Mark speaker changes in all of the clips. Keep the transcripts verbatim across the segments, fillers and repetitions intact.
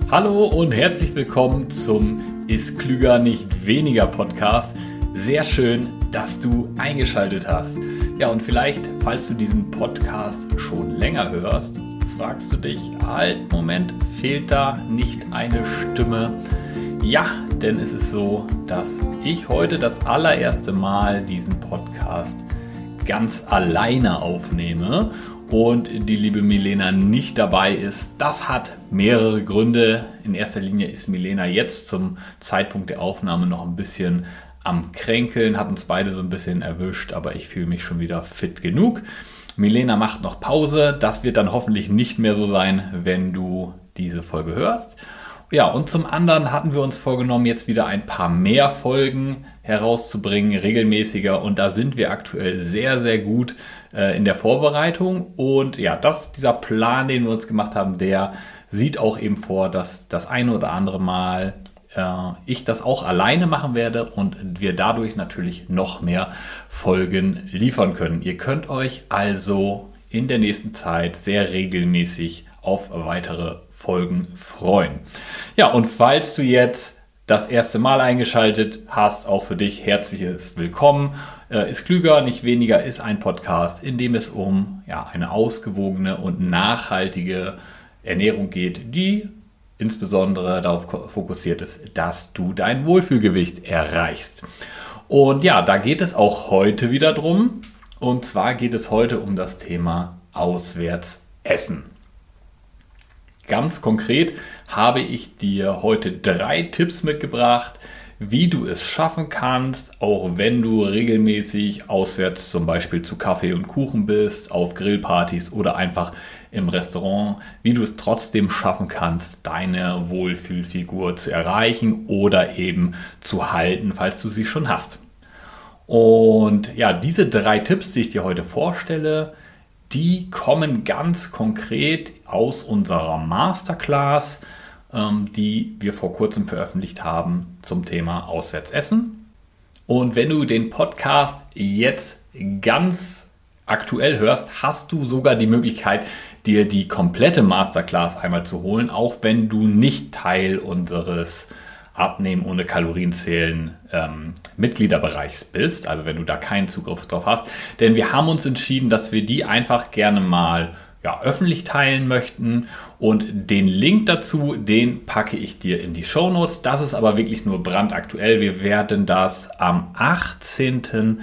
Speaker 1: Hallo und herzlich willkommen zum Ist klüger nicht weniger Podcast. Sehr schön, dass du eingeschaltet hast. Ja, und vielleicht, falls du diesen Podcast schon länger hörst, fragst du dich, halt, Moment, fehlt da nicht eine Stimme? Ja, denn es ist so, dass ich heute das allererste Mal diesen Podcast ganz alleine aufnehme und die liebe Milena nicht dabei ist. Das hat mehrere Gründe. In erster Linie ist Milena jetzt zum Zeitpunkt der Aufnahme noch ein bisschen am Kränkeln, hat uns beide so ein bisschen erwischt, aber ich fühle mich schon wieder fit genug. Milena macht noch Pause. Das wird dann hoffentlich nicht mehr so sein, wenn du diese Folge hörst. Ja, und zum anderen hatten wir uns vorgenommen, jetzt wieder ein paar mehr Folgen herauszubringen, regelmäßiger. Und da sind wir aktuell sehr, sehr gut äh, in der Vorbereitung. Und ja, das, dieser Plan, den wir uns gemacht haben, der sieht auch eben vor, dass das eine oder andere Mal äh, ich das auch alleine machen werde und wir dadurch natürlich noch mehr Folgen liefern können. Ihr könnt euch also in der nächsten Zeit sehr regelmäßig auf weitere Folgen freuen. Ja, und falls du jetzt das erste Mal eingeschaltet hast, auch für dich herzliches Willkommen. Äh, ist klüger, nicht weniger ist ein Podcast, in dem es um ja, eine ausgewogene und nachhaltige Ernährung geht, die insbesondere darauf fokussiert ist, dass du dein Wohlfühlgewicht erreichst. Und ja, da geht es auch heute wieder drum. Und zwar geht es heute um das Thema Auswärtsessen. Ganz konkret habe ich dir heute drei Tipps mitgebracht, wie du es schaffen kannst, auch wenn du regelmäßig auswärts zum Beispiel zu Kaffee und Kuchen bist, auf Grillpartys oder einfach im Restaurant, wie du es trotzdem schaffen kannst, deine Wohlfühlfigur zu erreichen oder eben zu halten, falls du sie schon hast. Und ja, diese drei Tipps, die ich dir heute vorstelle, die kommen ganz konkret aus unserer Masterclass, ähm, die wir vor kurzem veröffentlicht haben zum Thema Auswärtsessen. Und wenn du den Podcast jetzt ganz aktuell hörst, hast du sogar die Möglichkeit, dir die komplette Masterclass einmal zu holen, auch wenn du nicht Teil unseres Abnehmen ohne Kalorien zählen ähm, Mitgliederbereichs bist, also wenn du da keinen Zugriff drauf hast. Denn wir haben uns entschieden, dass wir die einfach gerne mal ja, öffentlich teilen möchten und den Link dazu, den packe ich dir in die Shownotes. Das ist aber wirklich nur brandaktuell. Wir werden das am achtzehnten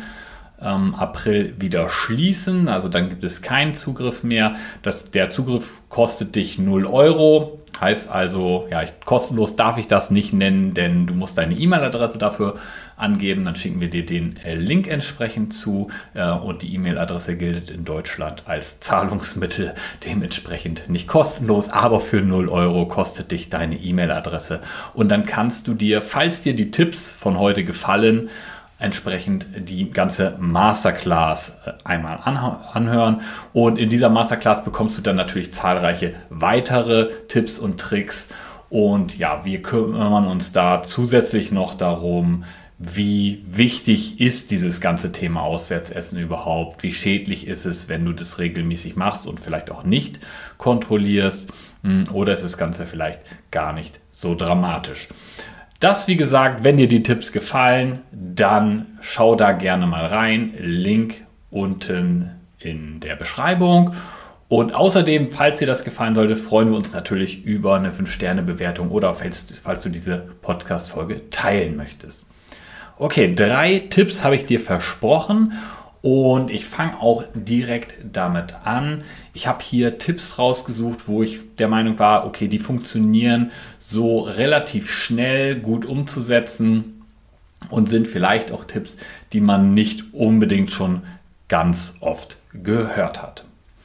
Speaker 1: April wieder schließen, also dann gibt es keinen Zugriff mehr. Das, der Zugriff kostet dich null Euro, heißt also, ja, ich, kostenlos darf ich das nicht nennen, denn du musst deine E-Mail-Adresse dafür angeben, dann schicken wir dir den äh, Link entsprechend zu äh, und die E-Mail-Adresse gilt in Deutschland als Zahlungsmittel, dementsprechend nicht kostenlos, aber für null Euro kostet dich deine E-Mail-Adresse und dann kannst du dir, falls dir die Tipps von heute gefallen, entsprechend die ganze Masterclass einmal anhören. Und in dieser Masterclass bekommst du dann natürlich zahlreiche weitere Tipps und Tricks. Und ja, wir kümmern uns da zusätzlich noch darum, wie wichtig ist dieses ganze Thema Auswärtsessen überhaupt? Wie schädlich ist es, wenn du das regelmäßig machst und vielleicht auch nicht kontrollierst? Oder ist das Ganze vielleicht gar nicht so dramatisch? Das, wie gesagt, wenn dir die Tipps gefallen, dann schau da gerne mal rein. Link unten in der Beschreibung. Und außerdem, falls dir das gefallen sollte, freuen wir uns natürlich über eine fünf Sterne Bewertung oder falls, falls du diese Podcast-Folge teilen möchtest. Okay, drei Tipps habe ich dir versprochen und ich fange auch direkt damit an. Ich habe hier Tipps rausgesucht, wo ich der Meinung war, okay, die funktionieren so relativ schnell gut umzusetzen und sind vielleicht auch Tipps, die man nicht unbedingt schon ganz oft gehört hat.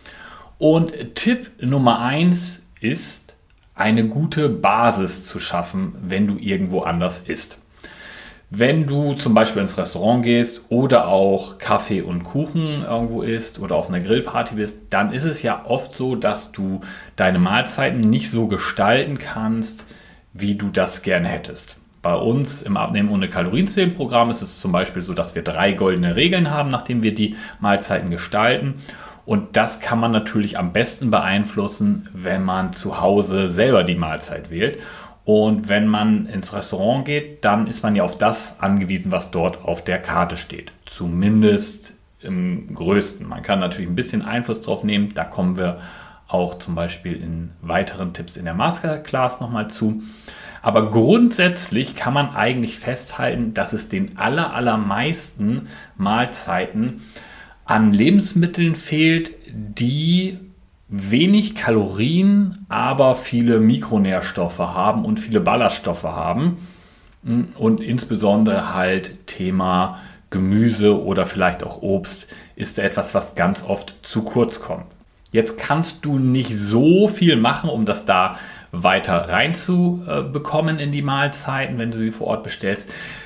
Speaker 1: Und Tipp Nummer eins ist, eine gute Basis zu schaffen, wenn du irgendwo anders isst. Wenn du zum Beispiel ins Restaurant gehst oder auch Kaffee und Kuchen irgendwo isst oder auf einer Grillparty bist, dann ist es ja oft so, dass du deine Mahlzeiten nicht so gestalten kannst, wie du das gerne hättest. Bei uns im Abnehmen ohne Kalorienzählen-Programm ist es zum Beispiel so, dass wir drei goldene Regeln haben, nachdem wir die Mahlzeiten gestalten. Und das kann man natürlich am besten beeinflussen, wenn man zu Hause selber die Mahlzeit wählt. Und wenn man ins Restaurant geht, dann ist man ja auf das angewiesen, was dort auf der Karte steht. Zumindest im Größten. Man kann natürlich ein bisschen Einfluss drauf nehmen. Da kommen wir auch zum Beispiel in weiteren Tipps in der Masterclass nochmal zu. Aber grundsätzlich kann man eigentlich festhalten, dass es den aller, allermeisten Mahlzeiten an Lebensmitteln fehlt, die wenig Kalorien, aber viele Mikronährstoffe haben und viele Ballaststoffe haben. Und insbesondere halt Thema Gemüse oder vielleicht auch Obst ist etwas, was ganz oft zu kurz kommt. Jetzt kannst du nicht so viel machen, um das da weiter reinzubekommen in die Mahlzeiten, wenn du sie vor Ort bestellst.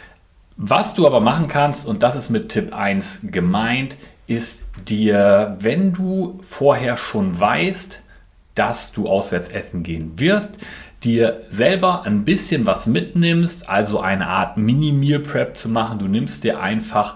Speaker 1: Was du aber machen kannst, und das ist mit Tipp eins gemeint, ist dir, wenn du vorher schon weißt, dass du auswärts essen gehen wirst, dir selber ein bisschen was mitnimmst, also eine Art Mini-Meal Prep zu machen. Du nimmst dir einfach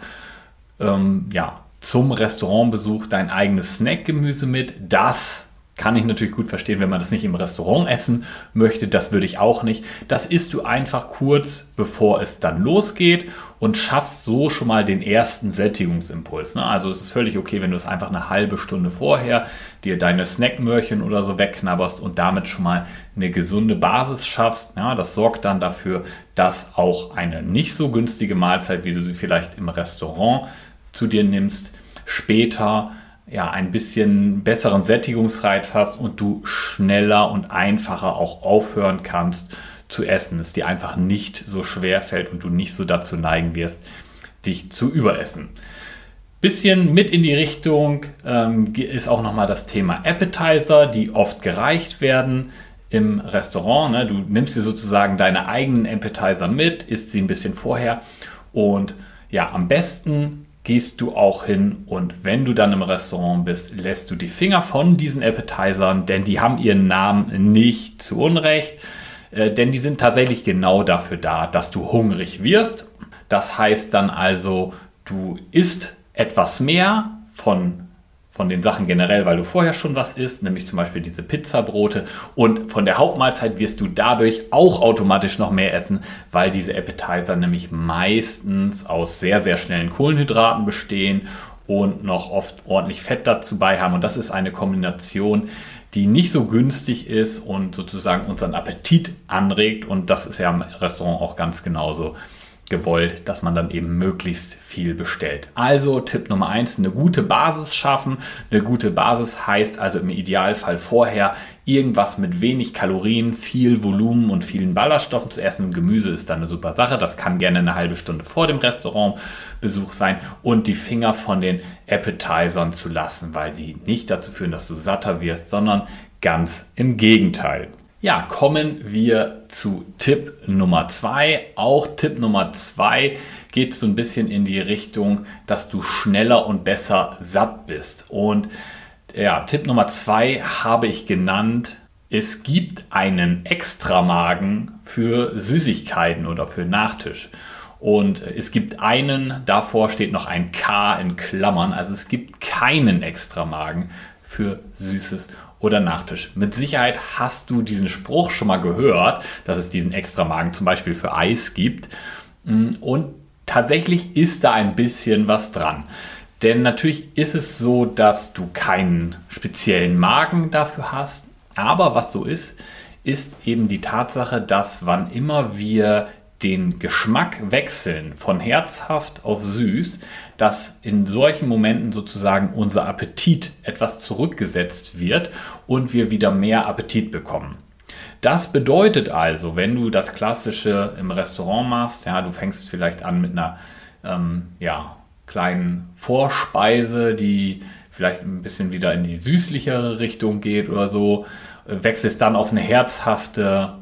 Speaker 1: ähm, ja, zum Restaurantbesuch dein eigenes Snackgemüse mit. Das kann ich natürlich gut verstehen, wenn man das nicht im Restaurant essen möchte. Das würde ich auch nicht. Das isst du einfach kurz, bevor es dann losgeht und schaffst so schon mal den ersten Sättigungsimpuls. Also es ist völlig okay, wenn du es einfach eine halbe Stunde vorher dir deine Snackmöhrchen oder so wegknabberst und damit schon mal eine gesunde Basis schaffst. Ja, das sorgt dann dafür, dass auch eine nicht so günstige Mahlzeit, wie du sie vielleicht im Restaurant zu dir nimmst, später ja, ein bisschen besseren Sättigungsreiz hast und du schneller und einfacher auch aufhören kannst zu essen. Es dir einfach nicht so schwer fällt und du nicht so dazu neigen wirst, dich zu überessen. Bisschen mit in die Richtung ähm, ist auch nochmal das Thema Appetizer, die oft gereicht werden im Restaurant. Ne? Du nimmst dir sozusagen deine eigenen Appetizer mit, isst sie ein bisschen vorher und ja, am besten gehst du auch hin und wenn du dann im Restaurant bist, lässt du die Finger von diesen Appetizern, denn die haben ihren Namen nicht zu Unrecht, äh, denn die sind tatsächlich genau dafür da, dass du hungrig wirst. Das heißt dann also, du isst etwas mehr von von den Sachen generell, weil du vorher schon was isst, nämlich zum Beispiel diese Pizzabrote, und von der Hauptmahlzeit wirst du dadurch auch automatisch noch mehr essen, weil diese Appetizer nämlich meistens aus sehr, sehr schnellen Kohlenhydraten bestehen und noch oft ordentlich Fett dazu bei haben, und das ist eine Kombination, die nicht so günstig ist und sozusagen unseren Appetit anregt, und das ist ja im Restaurant auch ganz genauso gewollt, dass man dann eben möglichst viel bestellt. Also Tipp Nummer eins, eine gute Basis schaffen. Eine gute Basis heißt also im Idealfall vorher irgendwas mit wenig Kalorien, viel Volumen und vielen Ballaststoffen zu essen. Gemüse ist dann eine super Sache. Das kann gerne eine halbe Stunde vor dem Restaurantbesuch sein, und die Finger von den Appetizern zu lassen, weil sie nicht dazu führen, dass du satter wirst, sondern ganz im Gegenteil. Ja, kommen wir zu Tipp Nummer zwei. Auch Tipp Nummer zwei geht so ein bisschen in die Richtung, dass du schneller und besser satt bist. Und ja, Tipp Nummer zwei habe ich genannt: Es gibt einen Extramagen für Süßigkeiten oder für Nachtisch. Und es gibt einen, davor steht noch ein K in Klammern, also es gibt keinen Extramagen für Süßes oder Nachtisch. Mit Sicherheit hast du diesen Spruch schon mal gehört, dass es diesen Extramagen zum Beispiel für Eis gibt. Und tatsächlich ist da ein bisschen was dran. Denn natürlich ist es so, dass du keinen speziellen Magen dafür hast. Aber was so ist, ist eben die Tatsache, dass wann immer wir den Geschmack wechseln von herzhaft auf süß, dass in solchen Momenten sozusagen unser Appetit etwas zurückgesetzt wird und wir wieder mehr Appetit bekommen. Das bedeutet also, wenn du das Klassische im Restaurant machst, ja, du fängst vielleicht an mit einer ähm, ja, kleinen Vorspeise, die vielleicht ein bisschen wieder in die süßlichere Richtung geht oder so, wechselst dann auf eine herzhafte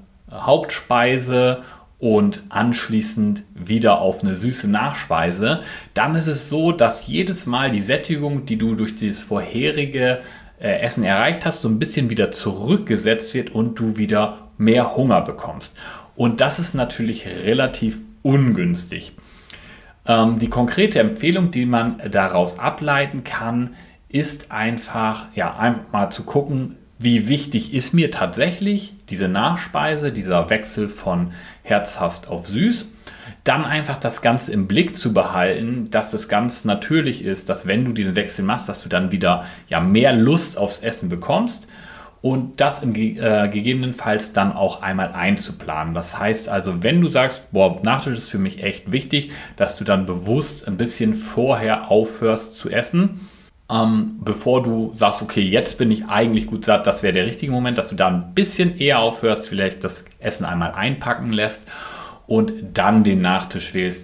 Speaker 1: Hauptspeise und anschließend wieder auf eine süße Nachspeise, dann ist es so, dass jedes Mal die Sättigung, die du durch das vorherige äh, Essen erreicht hast, so ein bisschen wieder zurückgesetzt wird und du wieder mehr Hunger bekommst. Und das ist natürlich relativ ungünstig. Ähm, die konkrete Empfehlung, die man daraus ableiten kann, ist einfach, ja, einfach mal zu gucken, wie wichtig ist mir tatsächlich diese Nachspeise, dieser Wechsel von herzhaft auf süß. Dann einfach das Ganze im Blick zu behalten, dass es ganz natürlich ist, dass wenn du diesen Wechsel machst, dass du dann wieder ja, mehr Lust aufs Essen bekommst und das im, äh, gegebenenfalls dann auch einmal einzuplanen. Das heißt also, wenn du sagst, boah, Nachtisch ist für mich echt wichtig, dass du dann bewusst ein bisschen vorher aufhörst zu essen, ähm, bevor du sagst, okay, jetzt bin ich eigentlich gut satt, das wäre der richtige Moment, dass du da ein bisschen eher aufhörst, vielleicht das Essen einmal einpacken lässt und dann den Nachtisch wählst,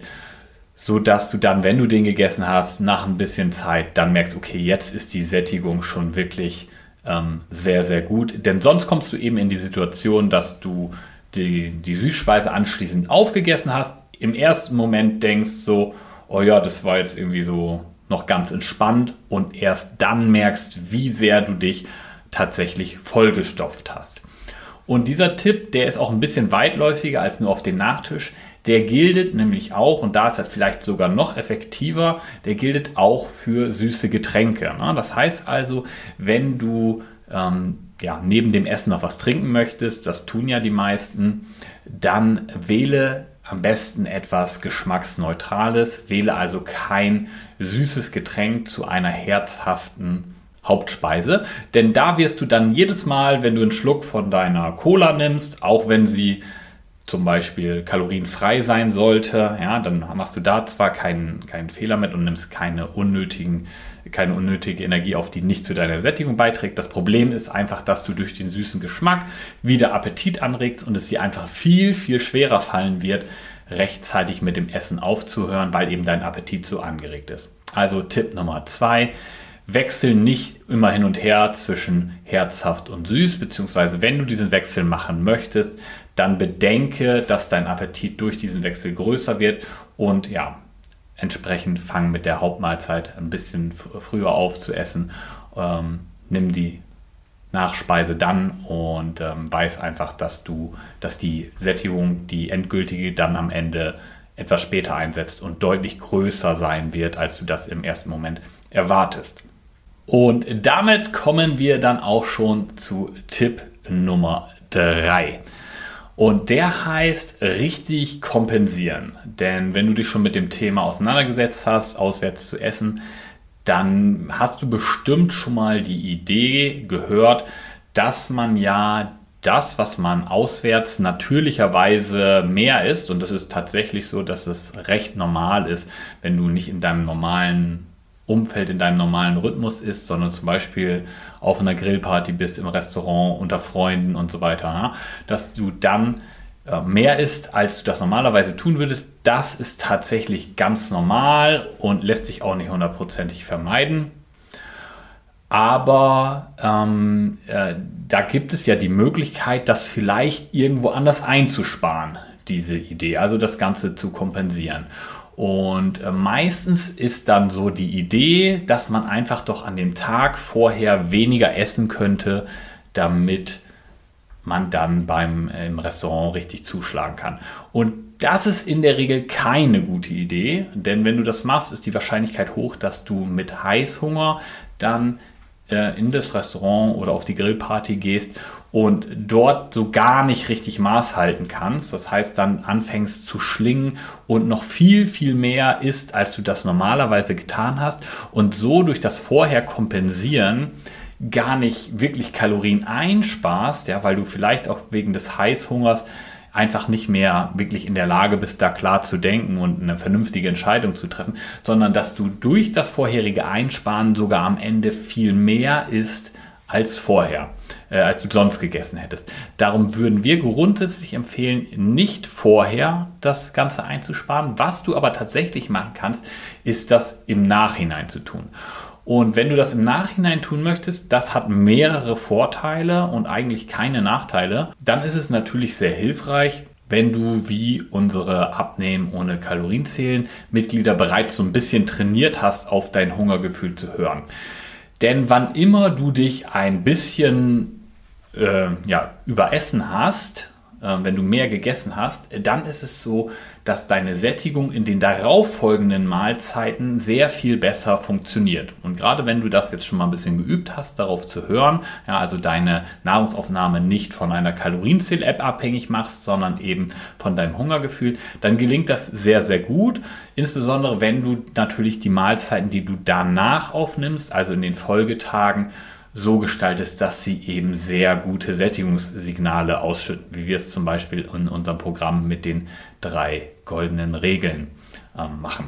Speaker 1: sodass du dann, wenn du den gegessen hast, nach ein bisschen Zeit dann merkst, okay, jetzt ist die Sättigung schon wirklich ähm, sehr, sehr gut. Denn sonst kommst du eben in die Situation, dass du die, die Süßspeise anschließend aufgegessen hast, im ersten Moment denkst so, oh ja, das war jetzt irgendwie so noch ganz entspannt und erst dann merkst, wie sehr du dich tatsächlich vollgestopft hast. Und dieser Tipp, der ist auch ein bisschen weitläufiger als nur auf den Nachtisch. Der gilt nämlich auch, und da ist er vielleicht sogar noch effektiver, der gilt auch für süße Getränke. Das heißt also, wenn du ähm, ja, neben dem Essen noch was trinken möchtest, das tun ja die meisten, dann wähle am besten etwas Geschmacksneutrales, wähle also kein süßes Getränk zu einer herzhaften Hauptspeise, denn da wirst du dann jedes Mal, wenn du einen Schluck von deiner Cola nimmst, auch wenn sie zum Beispiel kalorienfrei sein sollte, ja, dann machst du da zwar keinen, keinen Fehler mit und nimmst keine, unnötigen, keine unnötige Energie auf, die nicht zu deiner Sättigung beiträgt. Das Problem ist einfach, dass du durch den süßen Geschmack wieder Appetit anregst und es dir einfach viel, viel schwerer fallen wird, rechtzeitig mit dem Essen aufzuhören, weil eben dein Appetit so angeregt ist. Also Tipp Nummer zwei, wechsel nicht immer hin und her zwischen herzhaft und süß, beziehungsweise wenn du diesen Wechsel machen möchtest, dann bedenke, dass dein Appetit durch diesen Wechsel größer wird und ja, entsprechend fang mit der Hauptmahlzeit ein bisschen früher auf zu essen. Ähm, nimm die Nachspeise dann und ähm, weiß einfach, dass du, dass die Sättigung, die endgültige, dann am Ende etwas später einsetzt und deutlich größer sein wird, als du das im ersten Moment erwartest. Und damit kommen wir dann auch schon zu Tipp Nummer drei. Und der heißt richtig kompensieren. Denn wenn du dich schon mit dem Thema auseinandergesetzt hast, auswärts zu essen, dann hast du bestimmt schon mal die Idee gehört, dass man ja das, was man auswärts natürlicherweise mehr isst, und das ist tatsächlich so, dass es recht normal ist, wenn du nicht in deinem normalen Umfeld, in deinem normalen Rhythmus ist, sondern zum Beispiel auf einer Grillparty bist, im Restaurant, unter Freunden und so weiter, dass du dann mehr isst, als du das normalerweise tun würdest. Das ist tatsächlich ganz normal und lässt sich auch nicht hundertprozentig vermeiden. Aber ähm, äh, da gibt es ja die Möglichkeit, das vielleicht irgendwo anders einzusparen, diese Idee, also das Ganze zu kompensieren. Und äh, meistens ist dann so die Idee, dass man einfach doch an dem Tag vorher weniger essen könnte, damit man dann beim äh, im Restaurant richtig zuschlagen kann. Und das ist in der Regel keine gute Idee, denn wenn du das machst, ist die Wahrscheinlichkeit hoch, dass du mit Heißhunger dann äh, in das Restaurant oder auf die Grillparty gehst und dort so gar nicht richtig Maß halten kannst. Das heißt, dann anfängst zu schlingen und noch viel, viel mehr isst, als du das normalerweise getan hast. Und so durch das Vorher kompensieren gar nicht wirklich Kalorien einsparst, ja, weil du vielleicht auch wegen des Heißhungers einfach nicht mehr wirklich in der Lage bist, da klar zu denken und eine vernünftige Entscheidung zu treffen, sondern dass du durch das vorherige Einsparen sogar am Ende viel mehr isst als vorher, äh, als du sonst gegessen hättest. Darum würden wir grundsätzlich empfehlen, nicht vorher das Ganze einzusparen. Was du aber tatsächlich machen kannst, ist das im Nachhinein zu tun. Und wenn du das im Nachhinein tun möchtest, das hat mehrere Vorteile und eigentlich keine Nachteile, dann ist es natürlich sehr hilfreich, wenn du wie unsere Abnehmen ohne Kalorien zählen Mitglieder bereits so ein bisschen trainiert hast, auf dein Hungergefühl zu hören. Denn wann immer du dich ein bisschen äh, ja, überessen hast, wenn du mehr gegessen hast, dann ist es so, dass deine Sättigung in den darauffolgenden Mahlzeiten sehr viel besser funktioniert. Und gerade wenn du das jetzt schon mal ein bisschen geübt hast, darauf zu hören, ja, also deine Nahrungsaufnahme nicht von einer Kalorienzähl-App abhängig machst, sondern eben von deinem Hungergefühl, dann gelingt das sehr, sehr gut. Insbesondere wenn du natürlich die Mahlzeiten, die du danach aufnimmst, also in den Folgetagen, so gestaltest, dass sie eben sehr gute Sättigungssignale ausschütten, wie wir es zum Beispiel in unserem Programm mit den drei goldenen Regeln äh, machen.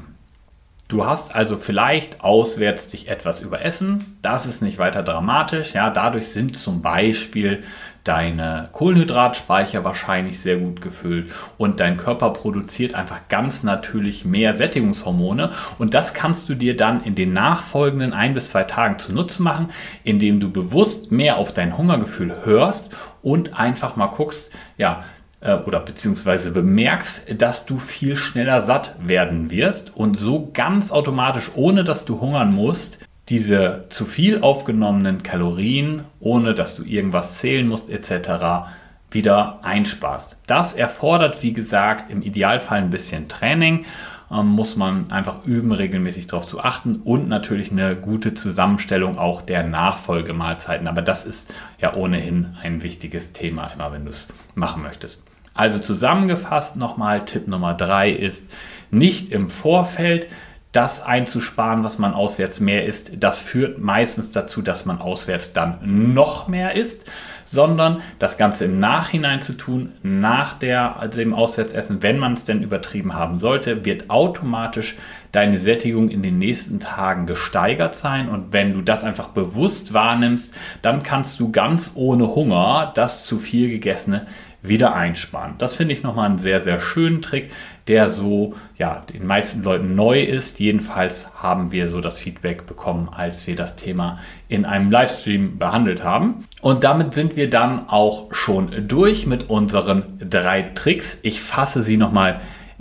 Speaker 1: Du hast also vielleicht auswärts dich etwas überessen, das ist nicht weiter dramatisch. Ja, dadurch sind zum Beispiel deine Kohlenhydratspeicher wahrscheinlich sehr gut gefüllt und dein Körper produziert einfach ganz natürlich mehr Sättigungshormone und das kannst du dir dann in den nachfolgenden ein bis zwei Tagen zunutze machen, indem du bewusst mehr auf dein Hungergefühl hörst und einfach mal guckst, ja, oder beziehungsweise bemerkst, dass du viel schneller satt werden wirst und so ganz automatisch, ohne dass du hungern musst, diese zu viel aufgenommenen Kalorien, ohne dass du irgendwas zählen musst et cetera, wieder einsparst. Das erfordert, wie gesagt, im Idealfall ein bisschen Training, ähm, muss man einfach üben, regelmäßig darauf zu achten und natürlich eine gute Zusammenstellung auch der Nachfolgemahlzeiten. Aber das ist ja ohnehin ein wichtiges Thema, immer wenn du es machen möchtest. Also zusammengefasst nochmal, Tipp Nummer drei ist, nicht im Vorfeld das einzusparen, was man auswärts mehr isst. Das führt meistens dazu, dass man auswärts dann noch mehr isst, sondern das Ganze im Nachhinein zu tun, nach der, dem Auswärtsessen, wenn man es denn übertrieben haben sollte, wird automatisch deine Sättigung in den nächsten Tagen gesteigert sein. Und wenn du das einfach bewusst wahrnimmst, dann kannst du ganz ohne Hunger das zu viel gegessene wieder einsparen. Das finde ich nochmal einen sehr, sehr schönen Trick, der so ja den meisten Leuten neu ist. Jedenfalls haben wir so das Feedback bekommen, als wir das Thema in einem Livestream behandelt haben. Und damit sind wir dann auch schon durch mit unseren drei Tricks. Ich fasse sie nochmal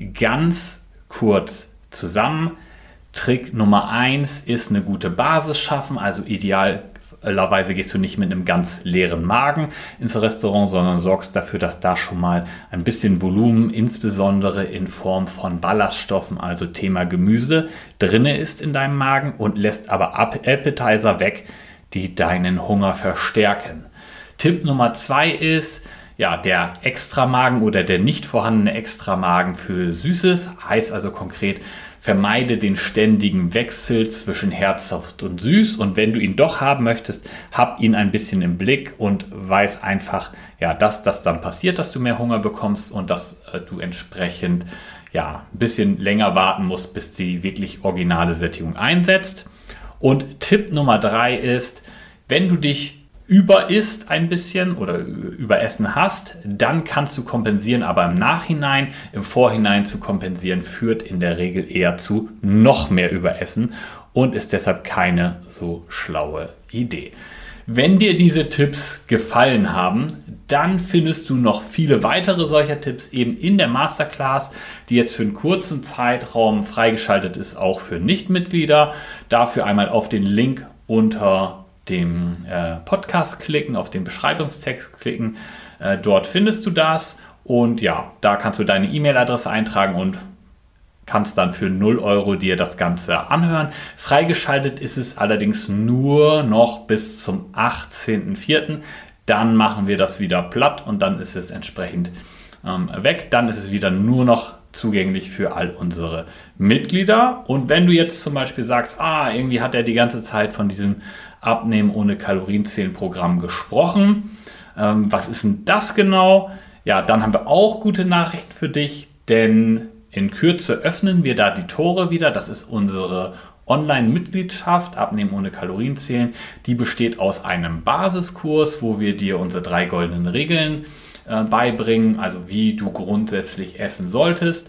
Speaker 1: ganz kurz zusammen. Trick Nummer eins ist eine gute Basis schaffen, also ideal Idealerweise gehst du nicht mit einem ganz leeren Magen ins Restaurant, sondern sorgst dafür, dass da schon mal ein bisschen Volumen, insbesondere in Form von Ballaststoffen, also Thema Gemüse, drinne ist in deinem Magen und lässt aber Appetizer weg, die deinen Hunger verstärken. Tipp Nummer zwei ist, ja, der Extramagen oder der nicht vorhandene Extramagen für Süßes, heißt also konkret, vermeide den ständigen Wechsel zwischen herzhaft und süß und wenn du ihn doch haben möchtest, hab ihn ein bisschen im Blick und weiß einfach, ja, dass das dann passiert, dass du mehr Hunger bekommst und dass äh, du entsprechend ja, ein bisschen länger warten musst, bis die wirklich originale Sättigung einsetzt. Und Tipp Nummer drei ist, wenn du dich überisst ein bisschen oder überessen hast, dann kannst du kompensieren, aber im Nachhinein, im Vorhinein zu kompensieren, führt in der Regel eher zu noch mehr Überessen und ist deshalb keine so schlaue Idee. Wenn dir diese Tipps gefallen haben, dann findest du noch viele weitere solcher Tipps eben in der Masterclass, die jetzt für einen kurzen Zeitraum freigeschaltet ist, auch für Nichtmitglieder. Dafür einmal auf den Link unter dem äh, Podcast klicken, auf den Beschreibungstext klicken. Äh, dort findest du das und ja, da kannst du deine E-Mail-Adresse eintragen und kannst dann für null Euro dir das Ganze anhören. Freigeschaltet ist es allerdings nur noch bis zum achtzehnten vierten Dann machen wir das wieder platt und dann ist es entsprechend ähm, weg. Dann ist es wieder nur noch zugänglich für all unsere Mitglieder. Und wenn du jetzt zum Beispiel sagst, ah, irgendwie hat er die ganze Zeit von diesem Abnehmen ohne Kalorienzählen-Programm gesprochen. Ähm, was ist denn das genau? Ja, dann haben wir auch gute Nachrichten für dich, denn in Kürze öffnen wir da die Tore wieder. Das ist unsere Online-Mitgliedschaft, Abnehmen ohne Kalorienzählen. Die besteht aus einem Basiskurs, wo wir dir unsere drei goldenen Regeln äh, beibringen, also wie du grundsätzlich essen solltest,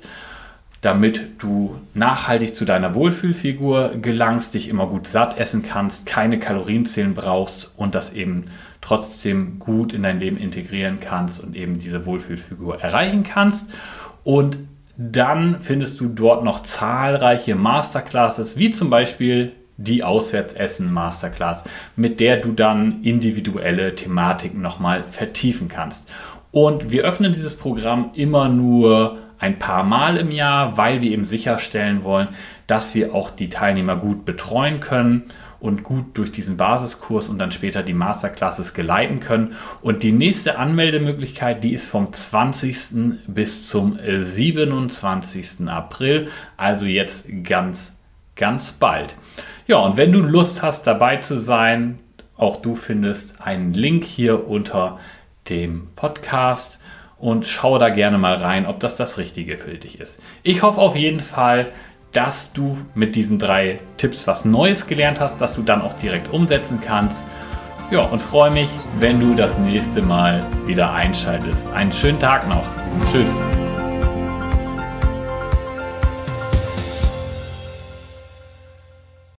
Speaker 1: damit du nachhaltig zu deiner Wohlfühlfigur gelangst, dich immer gut satt essen kannst, keine Kalorien zählen brauchst und das eben trotzdem gut in dein Leben integrieren kannst und eben diese Wohlfühlfigur erreichen kannst. Und dann findest du dort noch zahlreiche Masterclasses, wie zum Beispiel die Auswärtsessen-Masterclass, mit der du dann individuelle Thematiken nochmal vertiefen kannst. Und wir öffnen dieses Programm immer nur ein paar Mal im Jahr, weil wir eben sicherstellen wollen, dass wir auch die Teilnehmer gut betreuen können und gut durch diesen Basiskurs und dann später die Masterclasses geleiten können. Und die nächste Anmeldemöglichkeit, die ist vom zwanzigsten bis zum siebenundzwanzigsten April, also jetzt ganz, ganz bald. Ja, und wenn du Lust hast, dabei zu sein, auch du findest einen Link hier unter dem Podcast und schau da gerne mal rein, ob das das Richtige für dich ist. Ich hoffe auf jeden Fall, dass du mit diesen drei Tipps was Neues gelernt hast, dass du dann auch direkt umsetzen kannst. Ja, und freue mich, wenn du das nächste Mal wieder einschaltest. Einen schönen Tag noch. Tschüss.